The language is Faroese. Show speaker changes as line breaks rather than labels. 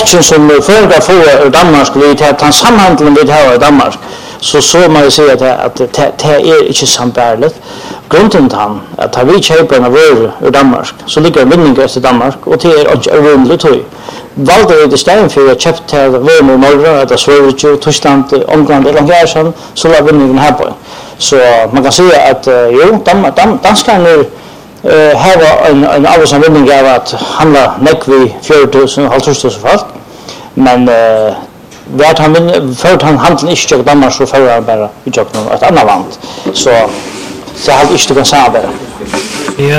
matchen som förra får ur Danmark vi tar samhandlen vi har i Danmark så man säger att det är inte sambärligt. Grunden till han att har vi köper en vara ur Danmark så ligger vinningen till Danmark och det är inte rimligt höj. Valde det ställen för att köpa vara med Norge eller Sverige, Tyskland, England eller England så var vinningen här på. Så man kan säga att jo danskarna här var en arbetsanvändning av att handla näck vid 4000 5000 folk. Men vart han för han handlar inte i Danmark så för han bara i ett annat land. Så har inte kan säga det.